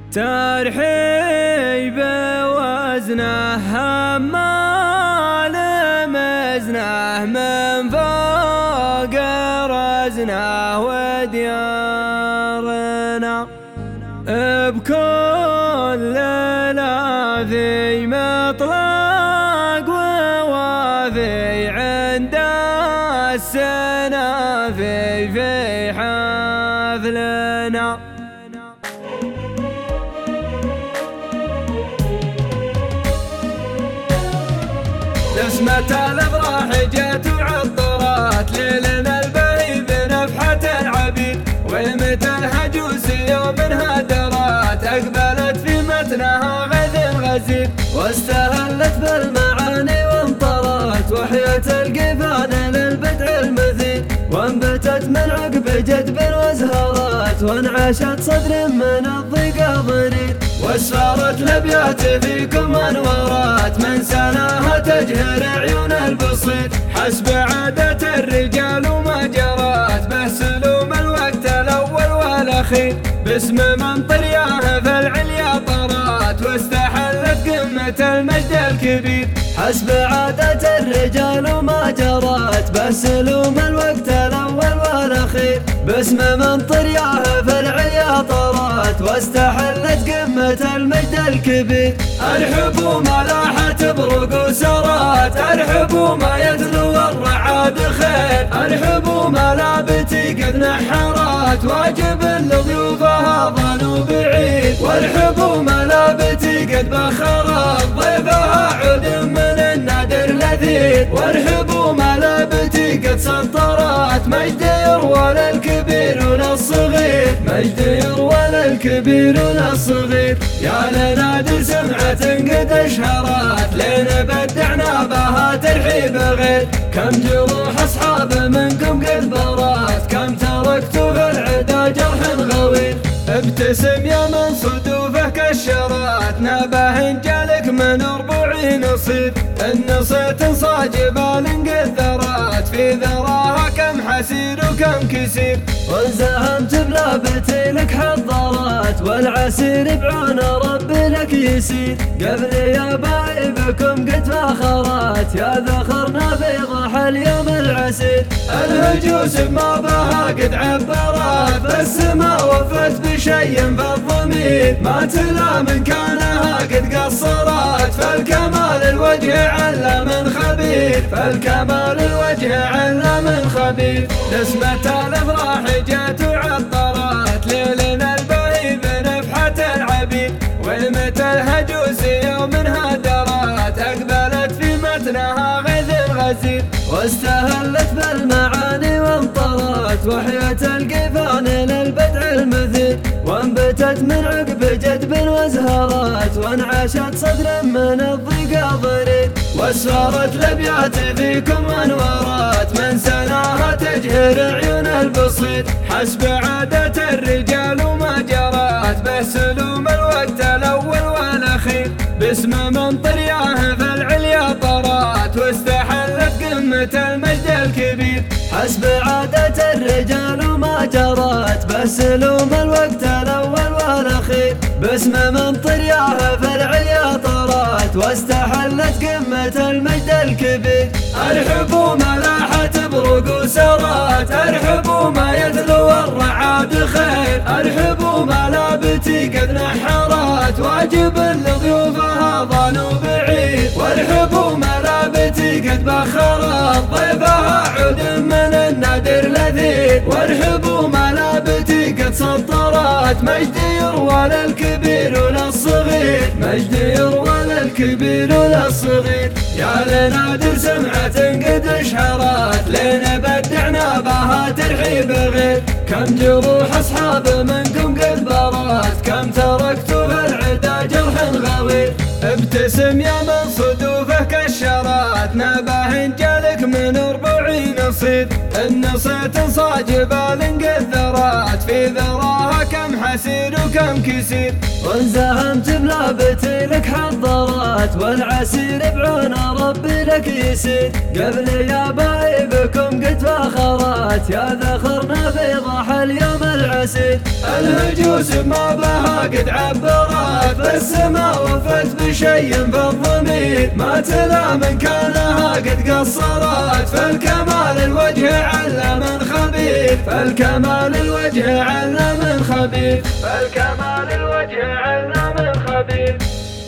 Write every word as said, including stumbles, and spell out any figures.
ترحيب وزنه همال مزنه من فوق رزنه وديارنا بكل لاذي مطلق ووافي عند السنافي في حفلنا. نسمة الافراح جت وعطرت ليلنا البهيب نفحة العبيد، ومتى الهجوس يوم هدرات اقبلت في متنها غذ غزير، واستهلت بالمعاني وانطرت وحيت القفان للبدع المثير، وانبتت من عقب جدب وازهرت وانعشت صدر من الضيق ضرير، واسفرت الابيات فيكم انورات من سناها تجهر عيون البصير، حسب عادة الرجال وما جرات به سلوم الوقت الاول والاخير، باسم من طرياه في العليا طرات واستحلت قمة المجد الكبير، حسب عادة الرجال وما جرات به سلوم الوقت الاول والاخير، باسم من طرياه في العليا طرات واستحلت قمة المجد الكبير. ارحبوا ما لاحت برق وسرات، ارحبوا ما يتلو الرعاد خير، ارحبوا ما لابتي قد نحرات واجب لضيوفها ظنوا بعيد، وارحبوا ما لابتي قد بخرت ضيفها عود من النادر لذيذ، وارحبوا ما لابتي قد سطرت مجد يروى للكبير وللصغير، مجد يروى للكبير وللصغير. يا لنادي سمعة قد اشهرت لين بدعنا بها ترحيب غير، كم جروح اصحاب منكم قد برات، كم تركتوا في العدا جرح غوير، ابتسم يا من صدوفه كشرات نباه جالك من ربوعي نصيب، النصيت صاجبال قد ذرات في ذراها كم حسير وكم كسير، وانزهمت بلابتي لك حضرات والعسير بعون ربي لك يسير، قبلي يا باي بكم قد فاخرات يا ذخرنا في ضحى اليوم العسير، الهجوس بما بها قد عبرات فالسما وفت بشيء في الضمير، ما تلا من كانها قد قصرات فالكمال الوجه علا من خبير، فالكمال الوجه علا من خبير. نسمة الافراح جت وعطرت ليلنا البهيب نفحة العبيد، ومتى الهجوس يوم هدرات اقبلت في متنها غيث غزير، واستهلت بالمعاني وانطرت وحيت القفان للبدع المثير، وانبتت من عقب جدب وازهرت وانعشت صدر من الضيق ضرير، واسفرت الابيات فيكم انورات من سناها تجهر عيون البصير، حسب عادة الرجال وما جرات به سلوم الوقت الاول والاخير، باسم من طرياه في العليا طرات واستحلت قمة المجد الكبير، حسب عادة الرجال وما جرات به سلوم الوقت الاول والاخير، باسم من طرياه في العليا طرات واستحلت قمة المجد الكبير. ارحبوا ما لاحت برق وسرات، ارحبوا ما يتلو الرعاد خير، ارحبوا ما لابتي قد نحرات واجب لضيوفها ظنوا بعيد، وارحبوا ما لابتي قد بخرت ضيفها عود من النادر لذيذ، وارحبوا ما لابتي قد سطرت مجد يروى للكبير وللصغير، مجد يروى للكبير وللصغير. يا لنادر سمعة قد اشهرت لين بدعنا بها ترحيب غير، كم جروح اصحاب منكم قد برات، كم تركتوا في العدا جرح غوير، ابتسم يا من صدوفه كشرات نباه جالك من ربوعي نصيب، النصيت صاجبال قد ذرات في ذراها كم عسير وكم كسير. وانزهمت بلابت لك حضرات والعسير بعون ربي لك يسير. قبل يا باي بكم قد فخرات يا ذخرنا في ضحى اليوم العسير. الهجوس ما بها قد عبرات بالسما وفت بشي في الضمير. ما تلا من كانها قد قصرت فالكمال الوجه علم خبير. فالكمال الوجه علم خبير. فالكمال الوجه علم خبير.